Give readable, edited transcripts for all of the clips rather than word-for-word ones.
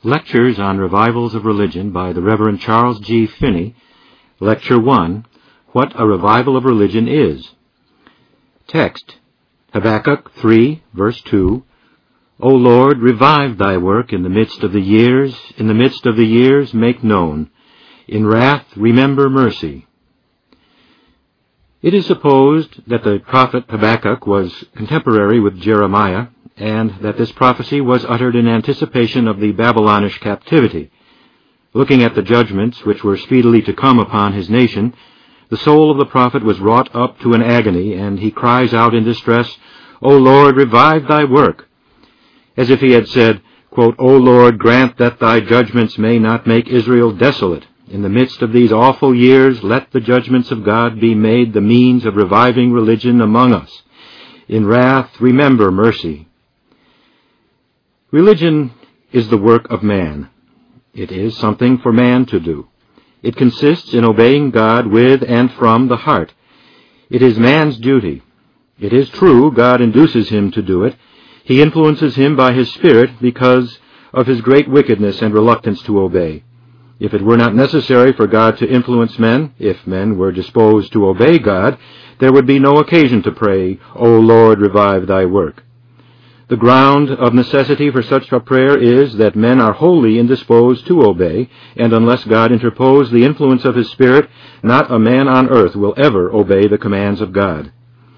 Lectures on Revivals of Religion by the Reverend Charles G. Finney. Lecture 1, What a Revival of Religion Is. Text, Habakkuk 3, verse 2, O Lord, revive thy work in the midst of the years make known. In wrath remember mercy. It is supposed that the prophet Habakkuk was contemporary with Jeremiah, and that this prophecy was uttered in anticipation of the Babylonish captivity. Looking at the judgments which were speedily to come upon his nation, the soul of the prophet was wrought up to an agony, and he cries out in distress, O Lord, revive thy work, as if he had said, quote, O Lord, grant that thy judgments may not make Israel desolate. In the midst of these awful years, let the judgments of God be made the means of reviving religion among us. In wrath remember mercy. Religion is the work of man. It is something for man to do. It consists in obeying God with and from the heart. It is man's duty. It is true God induces him to do it. He influences him by his Spirit because of his great wickedness and reluctance to obey. If it were not necessary for God to influence men, if men were disposed to obey God, there would be no occasion to pray, O Lord, revive thy work. The ground of necessity for such a prayer is that men are wholly indisposed to obey, and unless God interpose the influence of his Spirit, not a man on earth will ever obey the commands of God.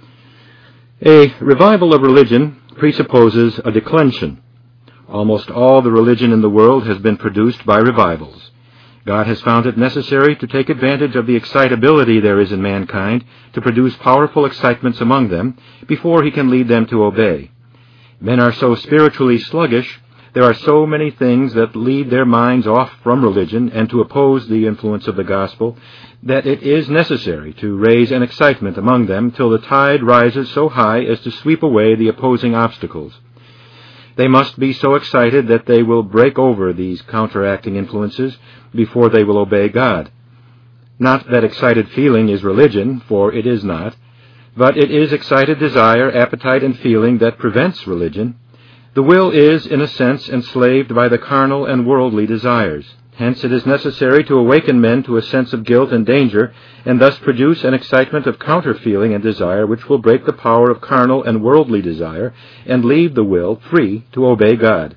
A revival of religion presupposes a declension. Almost all the religion in the world has been produced by revivals. God has found it necessary to take advantage of the excitability there is in mankind to produce powerful excitements among them before he can lead them to obey. Men are so spiritually sluggish, there are so many things that lead their minds off from religion and to oppose the influence of the gospel, that it is necessary to raise an excitement among them till the tide rises so high as to sweep away the opposing obstacles. They must be so excited that they will break over these counteracting influences before they will obey God. Not that excited feeling is religion, for it is not, but it is excited desire, appetite, and feeling that prevents religion. The will is, in a sense, enslaved by the carnal and worldly desires. Hence it is necessary to awaken men to a sense of guilt and danger, and thus produce an excitement of counter-feeling and desire which will break the power of carnal and worldly desire, and leave the will free to obey God.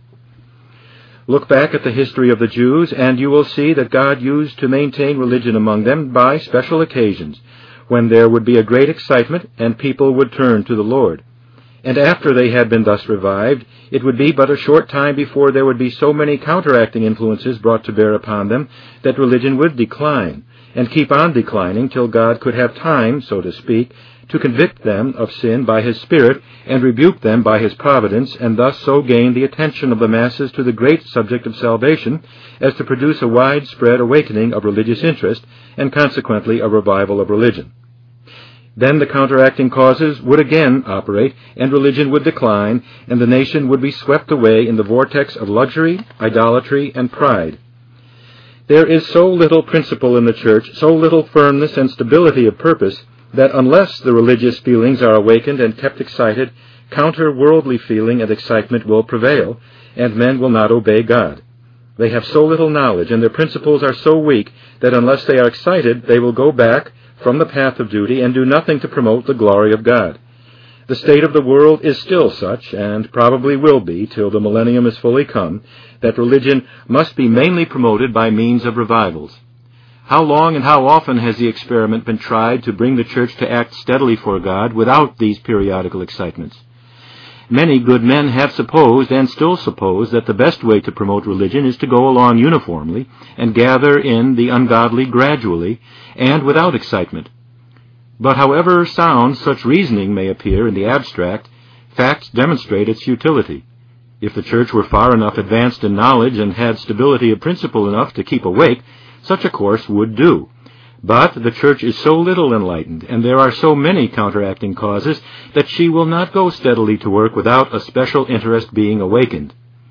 Look back at the history of the Jews, and you will see that God used to maintain religion among them by special occasions, when there would be a great excitement and people would turn to the Lord. And after they had been thus revived, it would be but a short time before there would be so many counteracting influences brought to bear upon them that religion would decline, and keep on declining till God could have time, so to speak, to convict them of sin by his Spirit and rebuke them by his providence, and thus so gain the attention of the masses to the great subject of salvation as to produce a widespread awakening of religious interest and consequently a revival of religion. Then the counteracting causes would again operate, and religion would decline, and the nation would be swept away in the vortex of luxury, idolatry, and pride. There is so little principle in the church, so little firmness and stability of purpose, that unless the religious feelings are awakened and kept excited, counter-worldly feeling and excitement will prevail, and men will not obey God. They have so little knowledge, and their principles are so weak, that unless they are excited, they will go back from the path of duty and do nothing to promote the glory of God. The state of the world is still such, and probably will be till the millennium is fully come, that religion must be mainly promoted by means of revivals. How long and how often has the experiment been tried to bring the church to act steadily for God without these periodical excitements? Many good men have supposed, and still suppose, that the best way to promote religion is to go along uniformly and gather in the ungodly gradually and without excitement. But however sound such reasoning may appear in the abstract, facts demonstrate its futility. If the church were far enough advanced in knowledge and had stability of principle enough to keep awake, such a course would do. But the church is so little enlightened, and there are so many counteracting causes, that she will not go steadily to work without a special interest being awakened.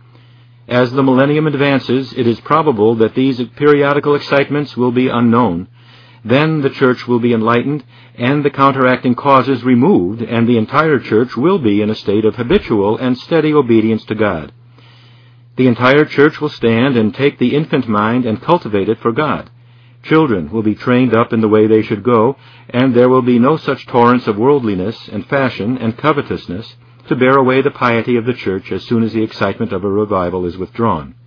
As the millennium advances, it is probable that these periodical excitements will be unknown. Then the church will be enlightened, and the counteracting causes removed, and the entire church will be in a state of habitual and steady obedience to God. The entire church will stand and take the infant mind and cultivate it for God. Children will be trained up in the way they should go, and there will be no such torrents of worldliness and fashion and covetousness to bear away the piety of the church as soon as the excitement of a revival is withdrawn.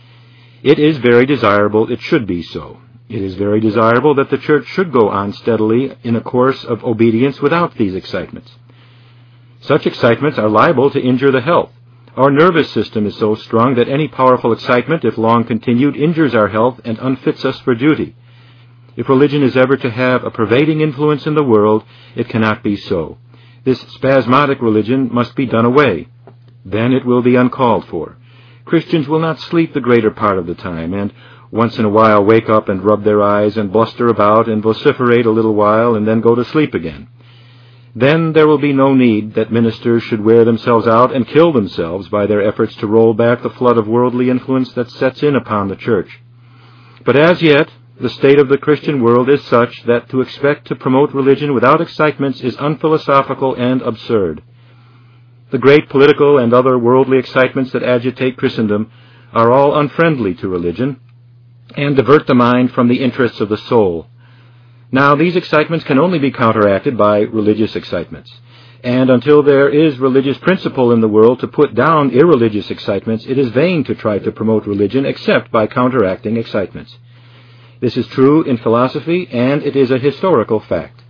It is very desirable it should be so. It is very desirable that the church should go on steadily in a course of obedience without these excitements. Such excitements are liable to injure the health. Our nervous system is so strong that any powerful excitement, if long continued, injures our health and unfits us for duty. If religion is ever to have a pervading influence in the world, it cannot be so. This spasmodic religion must be done away. Then it will be uncalled for. Christians will not sleep the greater part of the time, and once in a while wake up and rub their eyes and bluster about and vociferate a little while and then go to sleep again. Then there will be no need that ministers should wear themselves out and kill themselves by their efforts to roll back the flood of worldly influence that sets in upon the church. But as yet, the state of the Christian world is such that to expect to promote religion without excitements is unphilosophical and absurd. The great political and other worldly excitements that agitate Christendom are all unfriendly to religion and divert the mind from the interests of the soul. Now, these excitements can only be counteracted by religious excitements, and until there is religious principle in the world to put down irreligious excitements, it is vain to try to promote religion except by counteracting excitements. This is true in philosophy, and it is a historical fact.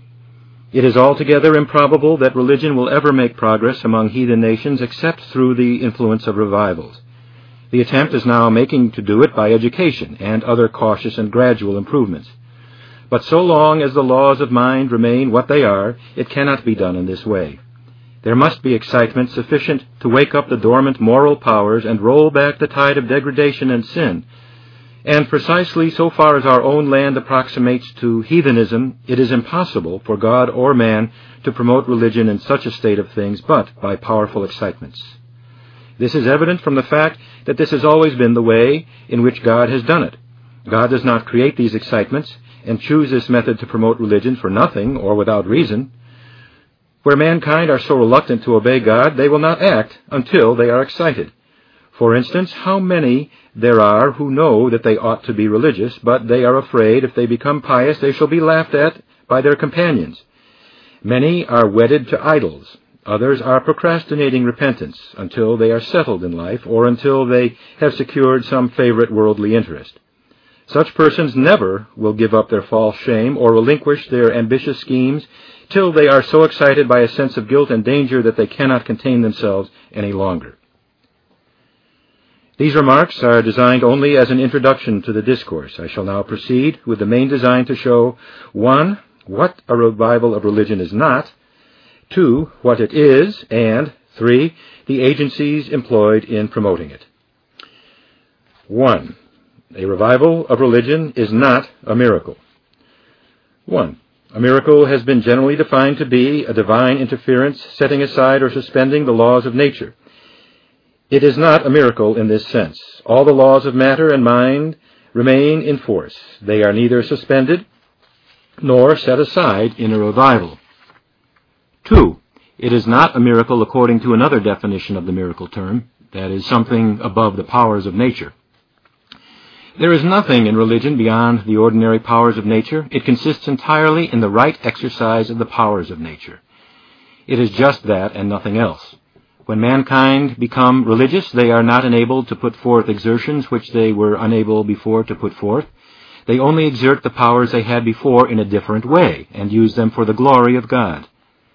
It is altogether improbable that religion will ever make progress among heathen nations except through the influence of revivals. The attempt is now making to do it by education and other cautious and gradual improvements. But so long as the laws of mind remain what they are, it cannot be done in this way. There must be excitement sufficient to wake up the dormant moral powers and roll back the tide of degradation and sin. And precisely so far as our own land approximates to heathenism, it is impossible for God or man to promote religion in such a state of things but by powerful excitements. This is evident from the fact that this has always been the way in which God has done it. God does not create these excitements and choose this method to promote religion for nothing or without reason. Where mankind are so reluctant to obey God, they will not act until they are excited. For instance, how many there are who know that they ought to be religious, but they are afraid if they become pious they shall be laughed at by their companions. Many are wedded to idols. Others are procrastinating repentance until they are settled in life or until they have secured some favorite worldly interest. Such persons never will give up their false shame or relinquish their ambitious schemes till they are so excited by a sense of guilt and danger that they cannot contain themselves any longer. These remarks are designed only as an introduction to the discourse. I shall now proceed with the main design to show, 1, what a revival of religion is not, 2, what it is, and 3, the agencies employed in promoting it. 1. A revival of religion is not a miracle. 1. A miracle has been generally defined to be a divine interference setting aside or suspending the laws of nature. It is not a miracle in this sense. All the laws of matter and mind remain in force. They are neither suspended nor set aside in a revival. 2. It is not a miracle according to another definition of the miracle term, that is, something above the powers of nature. There is nothing in religion beyond the ordinary powers of nature. It consists entirely in the right exercise of the powers of nature. It is just that and nothing else. When mankind become religious, they are not enabled to put forth exertions which they were unable before to put forth. They only exert the powers they had before in a different way and use them for the glory of God.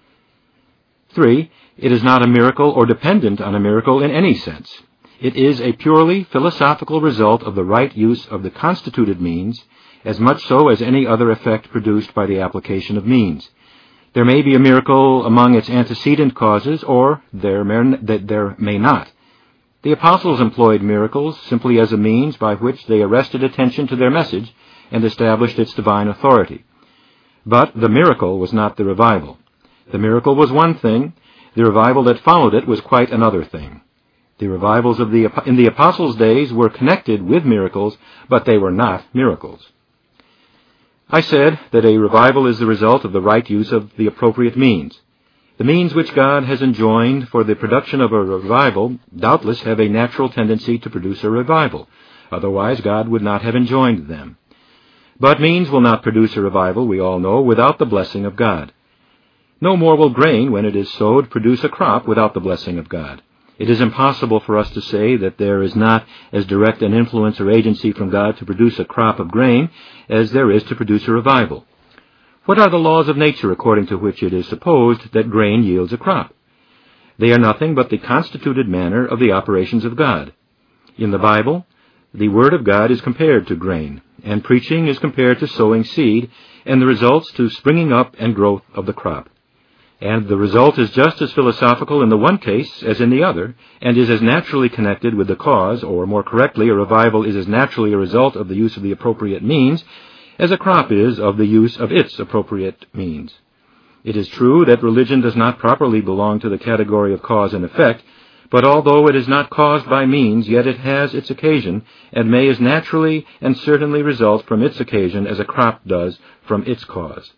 3. It is not a miracle or dependent on a miracle in any sense. It is a purely philosophical result of the right use of the constituted means, as much so as any other effect produced by the application of means. There may be a miracle among its antecedent causes, or there may not. The apostles employed miracles simply as a means by which they arrested attention to their message and established its divine authority. But the miracle was not the revival. The miracle was one thing. The revival that followed it was quite another thing. The revivals in the apostles' days were connected with miracles, but they were not miracles. I said that a revival is the result of the right use of the appropriate means. The means which God has enjoined for the production of a revival doubtless have a natural tendency to produce a revival. Otherwise, God would not have enjoined them. But means will not produce a revival, we all know, without the blessing of God. No more will grain, when it is sowed, produce a crop without the blessing of God. It is impossible for us to say that there is not as direct an influence or agency from God to produce a crop of grain as there is to produce a revival. What are the laws of nature according to which it is supposed that grain yields a crop? They are nothing but the constituted manner of the operations of God. In the Bible, the Word of God is compared to grain, and preaching is compared to sowing seed, and the results to springing up and growth of the crop. And the result is just as philosophical in the one case as in the other, and is as naturally connected with the cause, or more correctly, a revival is as naturally a result of the use of the appropriate means as a crop is of the use of its appropriate means. It is true that religion does not properly belong to the category of cause and effect, but although it is not caused by means, yet it has its occasion, and may as naturally and certainly result from its occasion as a crop does from its cause.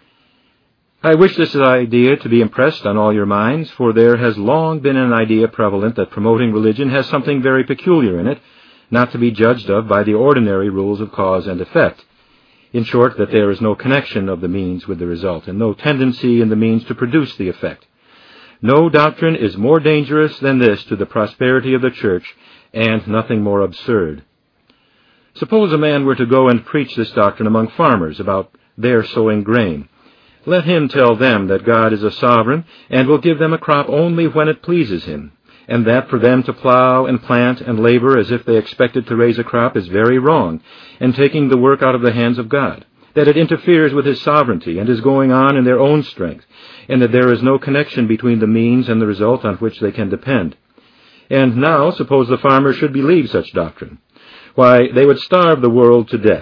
I wish this idea to be impressed on all your minds, for there has long been an idea prevalent that promoting religion has something very peculiar in it, not to be judged of by the ordinary rules of cause and effect. In short, that there is no connection of the means with the result, and no tendency in the means to produce the effect. No doctrine is more dangerous than this to the prosperity of the church, and nothing more absurd. Suppose a man were to go and preach this doctrine among farmers about their sowing grain. Let him tell them that God is a sovereign and will give them a crop only when it pleases him, and that for them to plow and plant and labor as if they expected to raise a crop is very wrong, and taking the work out of the hands of God, that it interferes with his sovereignty and is going on in their own strength, and that there is no connection between the means and the result on which they can depend. And now, suppose the farmer should believe such doctrine. Why, they would starve the world to death.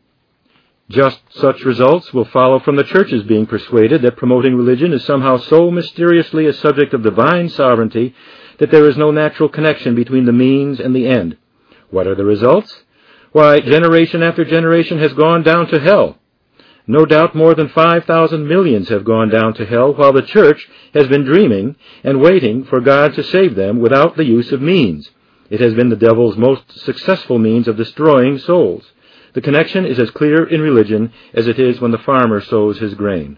Just such results will follow from the church's being persuaded that promoting religion is somehow so mysteriously a subject of divine sovereignty that there is no natural connection between the means and the end. What are the results? Why, generation after generation has gone down to hell. No doubt more than 5,000 millions have gone down to hell, while the church has been dreaming and waiting for God to save them without the use of means. It has been the devil's most successful means of destroying souls. The connection is as clear in religion as it is when the farmer sows his grain.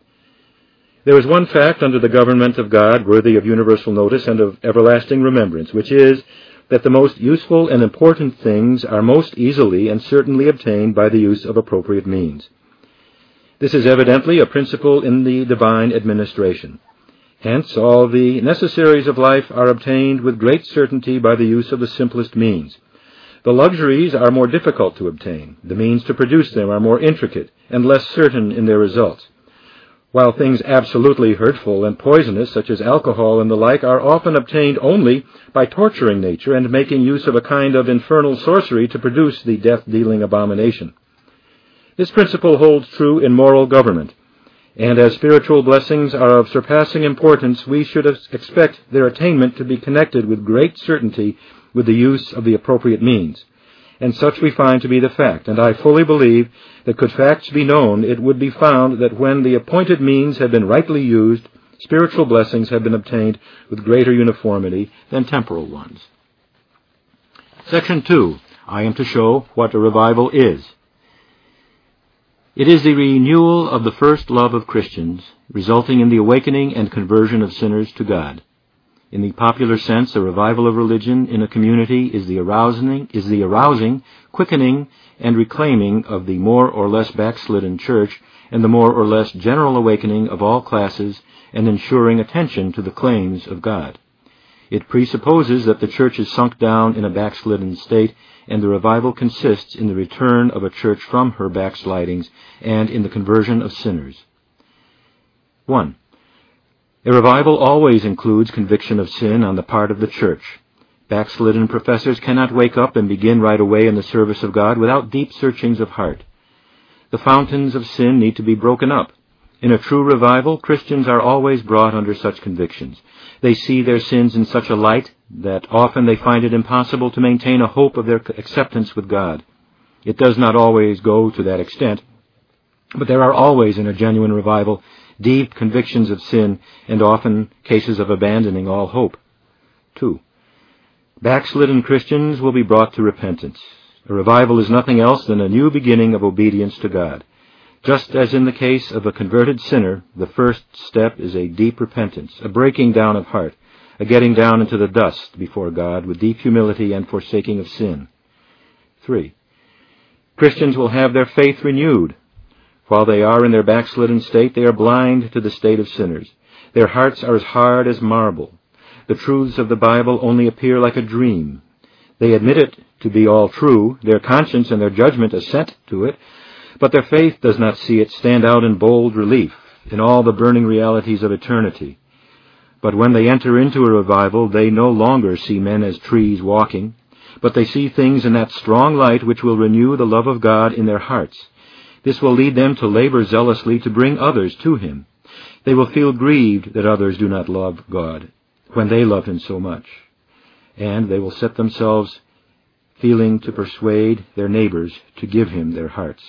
There is one fact under the government of God worthy of universal notice and of everlasting remembrance, which is that the most useful and important things are most easily and certainly obtained by the use of appropriate means. This is evidently a principle in the divine administration. Hence, all the necessaries of life are obtained with great certainty by the use of the simplest means. The luxuries are more difficult to obtain. The means to produce them are more intricate and less certain in their results. While things absolutely hurtful and poisonous, such as alcohol and the like, are often obtained only by torturing nature and making use of a kind of infernal sorcery to produce the death-dealing abomination. This principle holds true in moral government, and as spiritual blessings are of surpassing importance, we should expect their attainment to be connected with great certainty with the use of the appropriate means. And such we find to be the fact, and I fully believe that could facts be known, it would be found that when the appointed means have been rightly used, spiritual blessings have been obtained with greater uniformity than temporal ones. Section 2. I am to show what a revival is. It is the renewal of the first love of Christians, resulting in the awakening and conversion of sinners to God. In the popular sense, a revival of religion in a community is the arousing, quickening, and reclaiming of the more or less backslidden church, and the more or less general awakening of all classes, and ensuring attention to the claims of God. It presupposes that the church is sunk down in a backslidden state, and the revival consists in the return of a church from her backslidings and in the conversion of sinners. 1. A revival always includes conviction of sin on the part of the church. Backslidden professors cannot wake up and begin right away in the service of God without deep searchings of heart. The fountains of sin need to be broken up. In a true revival, Christians are always brought under such convictions. They see their sins in such a light that often they find it impossible to maintain a hope of their acceptance with God. It does not always go to that extent, But there are always, in a genuine revival, deep convictions of sin and often cases of abandoning all hope. 2. Backslidden Christians will be brought to repentance. A revival is nothing else than a new beginning of obedience to God. Just as in the case of a converted sinner, the first step is a deep repentance, a breaking down of heart, a getting down into the dust before God with deep humility and forsaking of sin. 3. Christians will have their faith renewed. While they are in their backslidden state, they are blind to the state of sinners. Their hearts are as hard as marble. The truths of the Bible only appear like a dream. They admit it to be all true. Their conscience and their judgment assent to it, but their faith does not see it stand out in bold relief in all the burning realities of eternity. But when they enter into a revival, they no longer see men as trees walking, but they see things in that strong light which will renew the love of God in their hearts. This will lead them to labor zealously to bring others to Him. They will feel grieved that others do not love God when they love Him so much. And they will set themselves feeling to persuade their neighbors to give Him their hearts.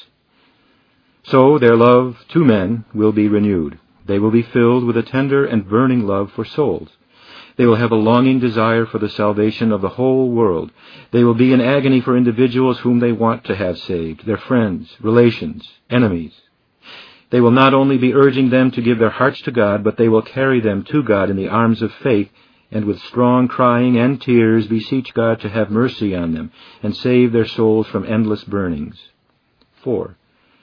So their love to men will be renewed. They will be filled with a tender and burning love for souls. They will have a longing desire for the salvation of the whole world. They will be in agony for individuals whom they want to have saved, their friends, relations, enemies. They will not only be urging them to give their hearts to God, but they will carry them to God in the arms of faith, and with strong crying and tears beseech God to have mercy on them and save their souls from endless burnings. 4.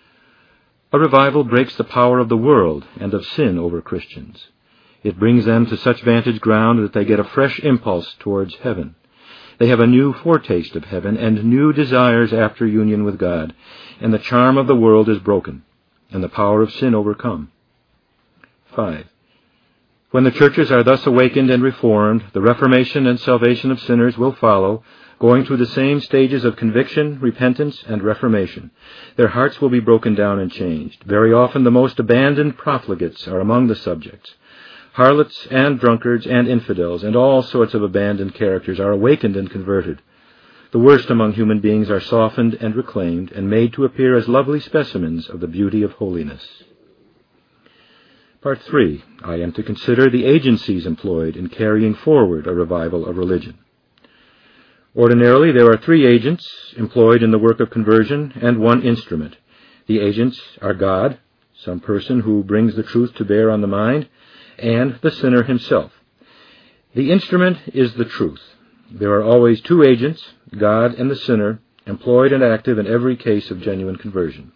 A revival breaks the power of the world and of sin over Christians. It brings them to such vantage ground that they get a fresh impulse towards heaven. They have a new foretaste of heaven and new desires after union with God, and the charm of the world is broken, and the power of sin overcome. 5. When the churches are thus awakened and reformed, the reformation and salvation of sinners will follow, going through the same stages of conviction, repentance, and reformation. Their hearts will be broken down and changed. Very often the most abandoned profligates are among the subjects. Harlots and drunkards and infidels and all sorts of abandoned characters are awakened and converted. The worst among human beings are softened and reclaimed and made to appear as lovely specimens of the beauty of holiness. Part 3. I am to consider the agencies employed in carrying forward a revival of religion. Ordinarily, there are 3 agents employed in the work of conversion and 1 instrument. The agents are God, some person who brings the truth to bear on the mind, and the sinner himself. The instrument is the truth. There are always 2 agents, God and the sinner, employed and active in every case of genuine conversion.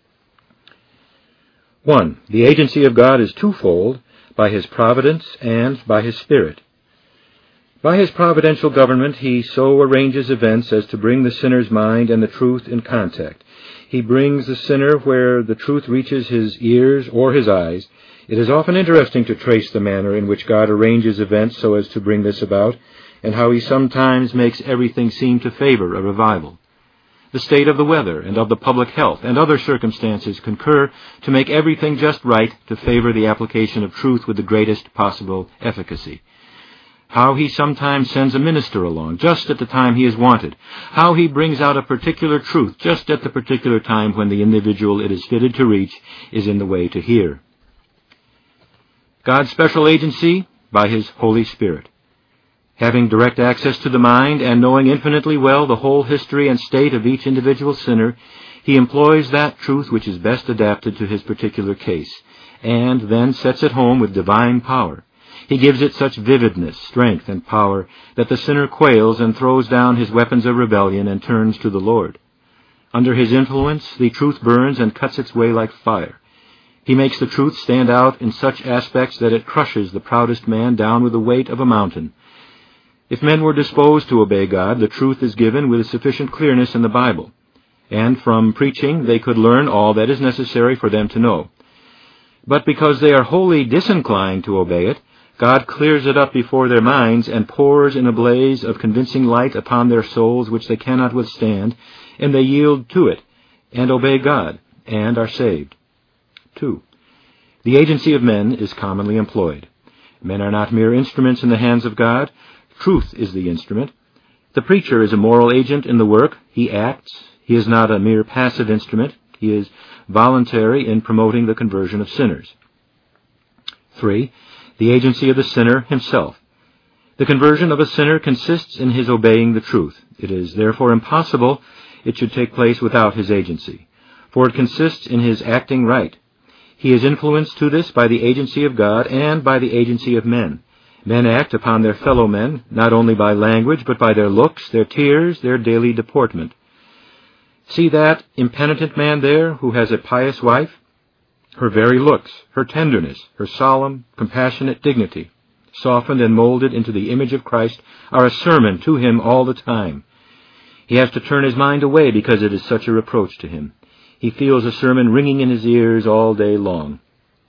1. The agency of God is twofold, by His providence and by His Spirit. By His providential government, He so arranges events as to bring the sinner's mind and the truth in contact. He brings the sinner where the truth reaches his ears or his eyes. It is often interesting to trace the manner in which God arranges events so as to bring this about, and how He sometimes makes everything seem to favor a revival. The state of the weather and of the public health and other circumstances concur to make everything just right to favor the application of truth with the greatest possible efficacy. How He sometimes sends a minister along just at the time he is wanted. How He brings out a particular truth just at the particular time when the individual it is fitted to reach is in the way to hear. God's special agency by His Holy Spirit. Having direct access to the mind and knowing infinitely well the whole history and state of each individual sinner, He employs that truth which is best adapted to his particular case, and then sets it home with divine power. He gives it such vividness, strength, and power that the sinner quails and throws down his weapons of rebellion and turns to the Lord. Under His influence, the truth burns and cuts its way like fire. He makes the truth stand out in such aspects that it crushes the proudest man down with the weight of a mountain. If men were disposed to obey God, the truth is given with sufficient clearness in the Bible, and from preaching they could learn all that is necessary for them to know. But because they are wholly disinclined to obey it, God clears it up before their minds and pours in a blaze of convincing light upon their souls which they cannot withstand, and they yield to it, and obey God, and are saved. 2. The agency of men is commonly employed. Men are not mere instruments in the hands of God. Truth is the instrument. The preacher is a moral agent in the work. He acts. He is not a mere passive instrument. He is voluntary in promoting the conversion of sinners. 3. The agency of the sinner himself. The conversion of a sinner consists in his obeying the truth. It is therefore impossible it should take place without his agency, for it consists in his acting right. He is influenced to this by the agency of God and by the agency of men. Men act upon their fellow men, not only by language, but by their looks, their tears, their daily deportment. See that impenitent man there who has a pious wife? Her very looks, her tenderness, her solemn, compassionate dignity, softened and molded into the image of Christ, are a sermon to him all the time. He has to turn his mind away because it is such a reproach to him. He feels a sermon ringing in his ears all day long.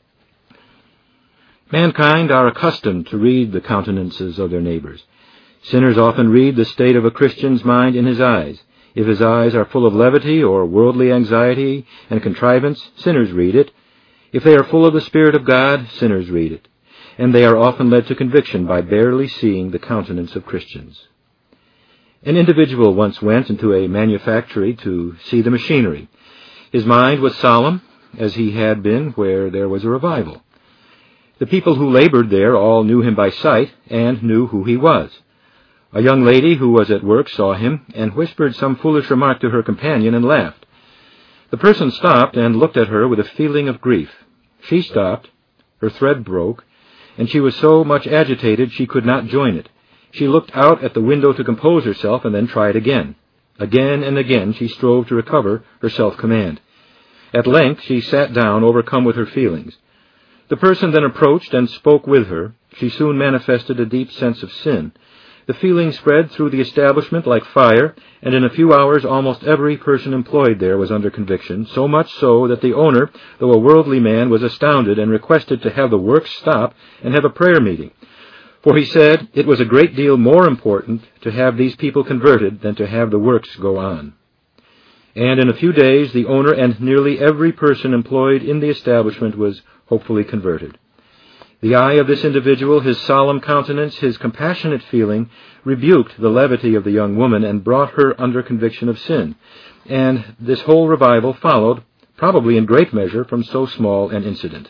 Mankind are accustomed to read the countenances of their neighbors. Sinners often read the state of a Christian's mind in his eyes. If his eyes are full of levity or worldly anxiety and contrivance, sinners read it. If they are full of the Spirit of God, sinners read it. And they are often led to conviction by barely seeing the countenance of Christians. An individual once went into a manufactory to see the machinery. His mind was solemn, as he had been where there was a revival. The people who labored there all knew him by sight and knew who he was. A young lady who was at work saw him and whispered some foolish remark to her companion and laughed. The person stopped and looked at her with a feeling of grief. She stopped, her thread broke, and she was so much agitated she could not join it. She looked out at the window to compose herself and then tried again. Again and again she strove to recover her self-command. At length she sat down, overcome with her feelings. The person then approached and spoke with her. She soon manifested a deep sense of sin. The feeling spread through the establishment like fire, and in a few hours almost every person employed there was under conviction, so much so that the owner, though a worldly man, was astounded and requested to have the work stop and have a prayer meeting. For he said it was a great deal more important to have these people converted than to have the works go on. And in a few days the owner and nearly every person employed in the establishment was hopefully converted. The eye of this individual, his solemn countenance, his compassionate feeling, rebuked the levity of the young woman and brought her under conviction of sin. And this whole revival followed, probably in great measure, from so small an incident.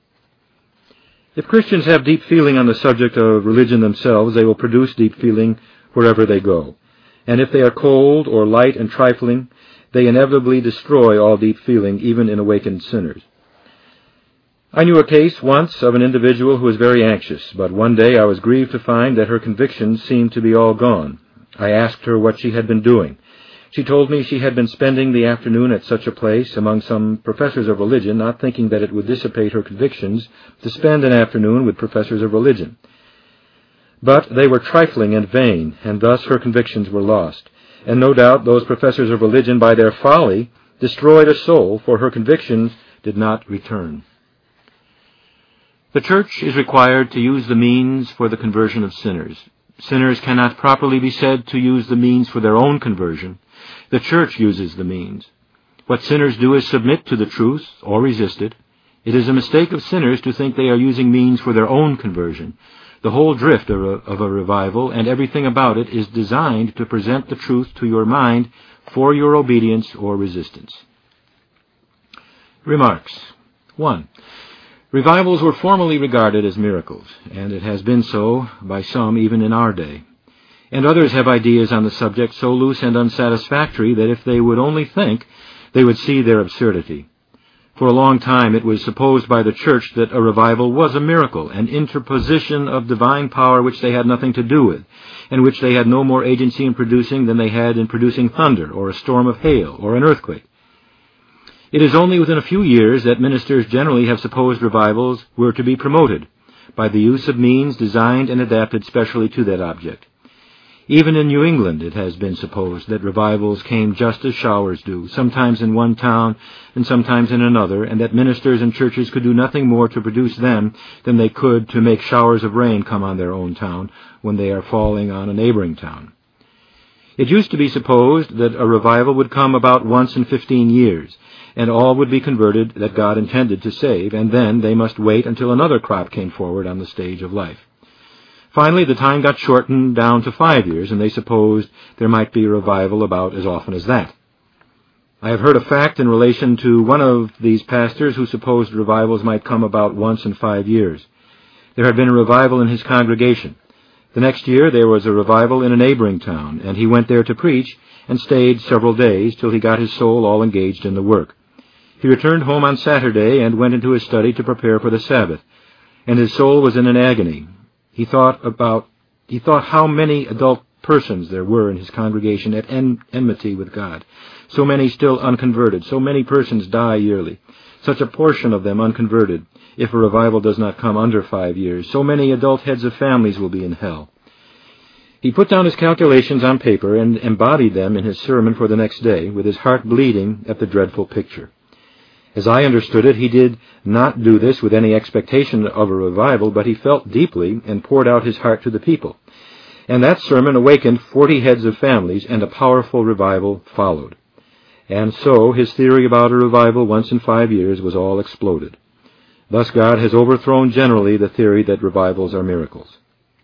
If Christians have deep feeling on the subject of religion themselves, they will produce deep feeling wherever they go. And if they are cold or light and trifling, they inevitably destroy all deep feeling, even in awakened sinners. I knew a case once of an individual who was very anxious, but one day I was grieved to find that her convictions seemed to be all gone. I asked her what she had been doing. She told me she had been spending the afternoon at such a place among some professors of religion, not thinking that it would dissipate her convictions to spend an afternoon with professors of religion. But they were trifling and vain, and thus her convictions were lost. And no doubt those professors of religion, by their folly, destroyed a soul, for her convictions did not return. The church is required to use the means for the conversion of sinners. Sinners cannot properly be said to use the means for their own conversion. The church uses the means. What sinners do is submit to the truth or resist it. It is a mistake of sinners to think they are using means for their own conversion. The whole drift of a revival and everything about it is designed to present the truth to your mind for your obedience or resistance. Remarks. 1. Revivals were formerly regarded as miracles, and it has been so by some even in our day. And others have ideas on the subject so loose and unsatisfactory that if they would only think, they would see their absurdity. For a long time it was supposed by the church that a revival was a miracle, an interposition of divine power which they had nothing to do with, and which they had no more agency in producing than they had in producing thunder, or a storm of hail, or an earthquake. It is only within a few years that ministers generally have supposed revivals were to be promoted by the use of means designed and adapted specially to that object. Even in New England it has been supposed that revivals came just as showers do, sometimes in one town and sometimes in another, and that ministers and churches could do nothing more to produce them than they could to make showers of rain come on their own town when they are falling on a neighboring town. It used to be supposed that a revival would come about once in 15 years, and all would be converted that God intended to save, and then they must wait until another crop came forward on the stage of life. Finally, the time got shortened down to 5 years, and they supposed there might be a revival about as often as that. I have heard a fact in relation to one of these pastors who supposed revivals might come about once in 5 years. There had been a revival in his congregation. The next year there was a revival in a neighboring town, and he went there to preach and stayed several days till he got his soul all engaged in the work. He returned home on Saturday and went into his study to prepare for the Sabbath, and his soul was in an agony. He thought how many adult persons there were in his congregation at enmity with God, so many still unconverted, so many persons die yearly, such a portion of them unconverted. If a revival does not come under 5 years, so many adult heads of families will be in hell. He put down his calculations on paper and embodied them in his sermon for the next day, with his heart bleeding at the dreadful picture. As I understood it, he did not do this with any expectation of a revival, but he felt deeply and poured out his heart to the people. And that sermon awakened 40 heads of families, and a powerful revival followed. And so his theory about a revival once in 5 years was all exploded. Thus God has overthrown generally the theory that revivals are miracles.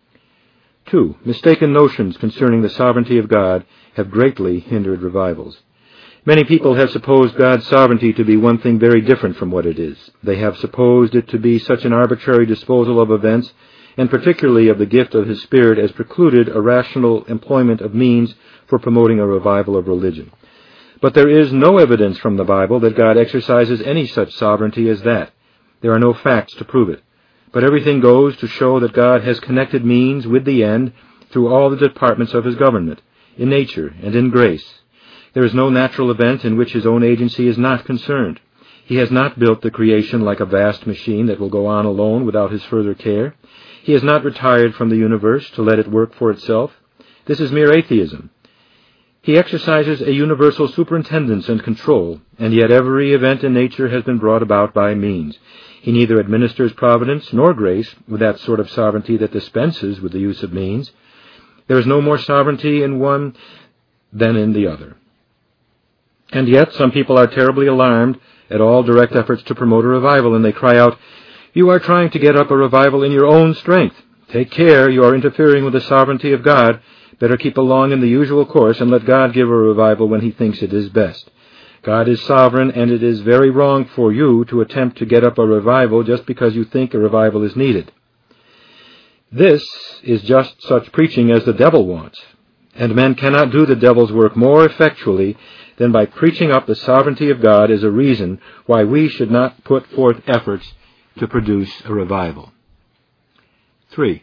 2. Mistaken notions concerning the sovereignty of God have greatly hindered revivals. Many people have supposed God's sovereignty to be one thing very different from what it is. They have supposed it to be such an arbitrary disposal of events, and particularly of the gift of His Spirit, as precluded a rational employment of means for promoting a revival of religion. But there is no evidence from the Bible that God exercises any such sovereignty as that. There are no facts to prove it. But everything goes to show that God has connected means with the end through all the departments of His government, in nature and in grace. There is no natural event in which His own agency is not concerned. He has not built the creation like a vast machine that will go on alone without His further care. He has not retired from the universe to let it work for itself. This is mere atheism. He exercises a universal superintendence and control, and yet every event in nature has been brought about by means. He neither administers providence nor grace with that sort of sovereignty that dispenses with the use of means. There is no more sovereignty in one than in the other. And yet some people are terribly alarmed at all direct efforts to promote a revival, and they cry out, "You are trying to get up a revival in your own strength. Take care, you are interfering with the sovereignty of God. Better keep along in the usual course and let God give a revival when He thinks it is best. God is sovereign, and it is very wrong for you to attempt to get up a revival just because you think a revival is needed." This is just such preaching as the devil wants, and men cannot do the devil's work more effectually than by preaching up the sovereignty of God as a reason why we should not put forth efforts to produce a revival. 3.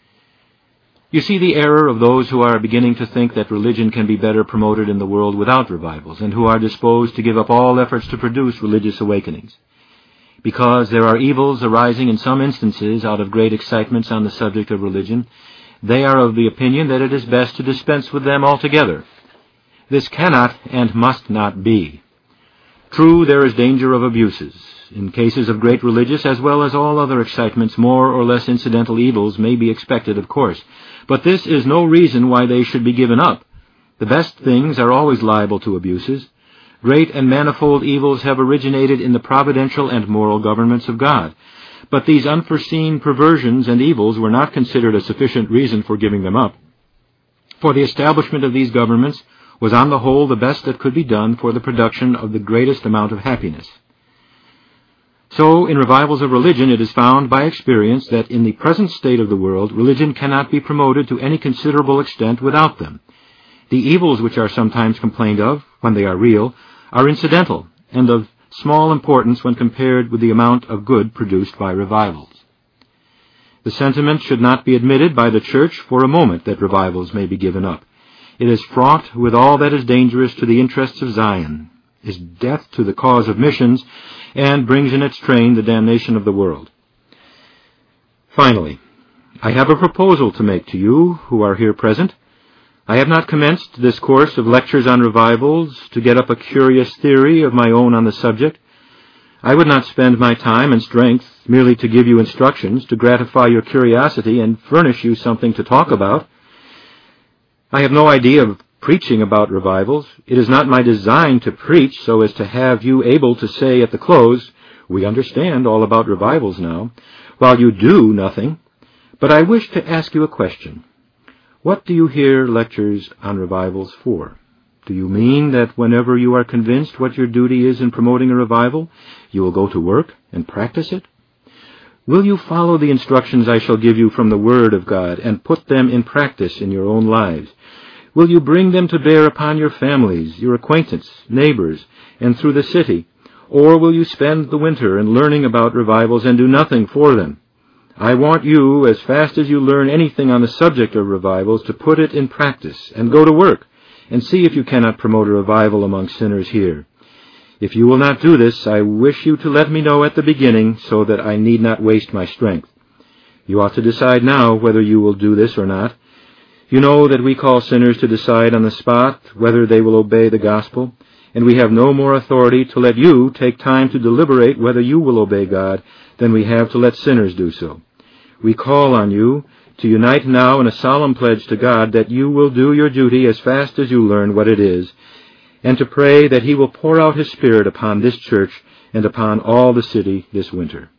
You see the error of those who are beginning to think that religion can be better promoted in the world without revivals, and who are disposed to give up all efforts to produce religious awakenings. Because there are evils arising in some instances out of great excitements on the subject of religion, they are of the opinion that it is best to dispense with them altogether. This cannot and must not be. True, there is danger of abuses. In cases of great religious as well as all other excitements, more or less incidental evils may be expected, of course. But this is no reason why they should be given up. The best things are always liable to abuses. Great and manifold evils have originated in the providential and moral governments of God. But these unforeseen perversions and evils were not considered a sufficient reason for giving them up. For the establishment of these governments was on the whole the best that could be done for the production of the greatest amount of happiness. So, in revivals of religion, it is found by experience that in the present state of the world, religion cannot be promoted to any considerable extent without them. The evils which are sometimes complained of, when they are real, are incidental and of small importance when compared with the amount of good produced by revivals. The sentiment should not be admitted by the Church for a moment that revivals may be given up. It is fraught with all that is dangerous to the interests of Zion, is death to the cause of missions, and brings in its train the damnation of the world. Finally, I have a proposal to make to you who are here present. I have not commenced this course of lectures on revivals to get up a curious theory of my own on the subject. I would not spend my time and strength merely to give you instructions, to gratify your curiosity and furnish you something to talk about. I have no idea of preaching about revivals. It is not my design to preach so as to have you able to say at the close, "We understand all about revivals now," while you do nothing. But I wish to ask you a question. What do you hear lectures on revivals for? Do you mean that whenever you are convinced what your duty is in promoting a revival, you will go to work and practice it? Will you follow the instructions I shall give you from the Word of God and put them in practice in your own lives? Will you bring them to bear upon your families, your acquaintance, neighbors, and through the city? Or will you spend the winter in learning about revivals and do nothing for them? I want you, as fast as you learn anything on the subject of revivals, to put it in practice and go to work and see if you cannot promote a revival among sinners here. If you will not do this, I wish you to let me know at the beginning so that I need not waste my strength. You ought to decide now whether you will do this or not. You know that we call sinners to decide on the spot whether they will obey the gospel, and we have no more authority to let you take time to deliberate whether you will obey God than we have to let sinners do so. We call on you to unite now in a solemn pledge to God that you will do your duty as fast as you learn what it is, and to pray that He will pour out His Spirit upon this church and upon all the city this winter.